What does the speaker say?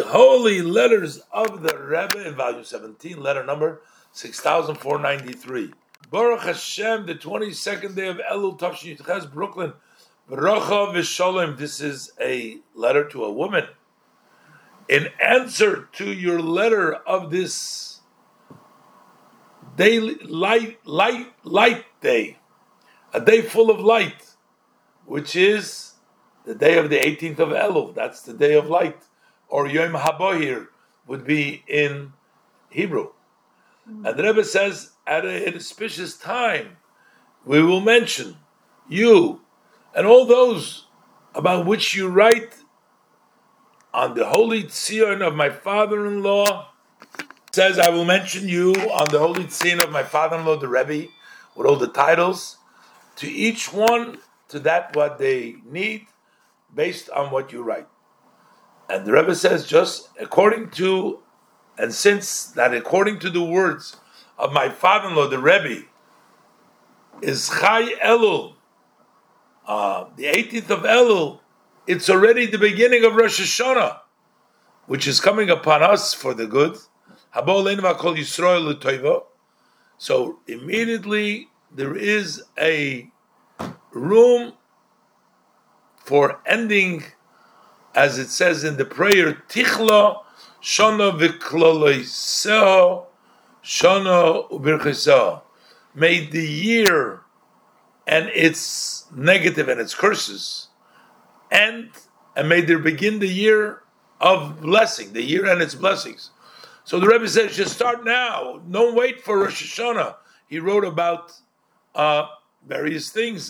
Holy Letters of the Rebbe in volume 17, letter number 6493. Baruch Hashem, the 22nd day of Elul, Tavshin Yitches, Brooklyn, Bracha V'Sholem. This is a letter to a woman. In answer to your letter of this daily light day, a day full of light, which is the day of the 18th of Elul. That's the day of light. Or Yom HaBohir would be in Hebrew. And the Rebbe says, at an auspicious time, we will mention you and all those about which you write on the holy tzion of my father-in-law. It says, I will mention you on the holy tzion of my father-in-law, the Rebbe, with all the titles, to each one, to that what they need, based on what you write. And the Rebbe says, just according to, and since that according to the words of my father-in-law, the Rebbe, is Chai Elul, the 18th of Elul, it's already the beginning of Rosh Hashanah, which is coming upon us for the good. So immediately there is a room for ending, as it says in the prayer, Tichla Shana V'Kloloiseho Shana U'Bircheseho. May the year and its negative and its curses end, and may there begin the year of blessing, the year and its blessings. So the Rebbe says, just start now. Don't wait for Rosh Hashanah. He wrote about various things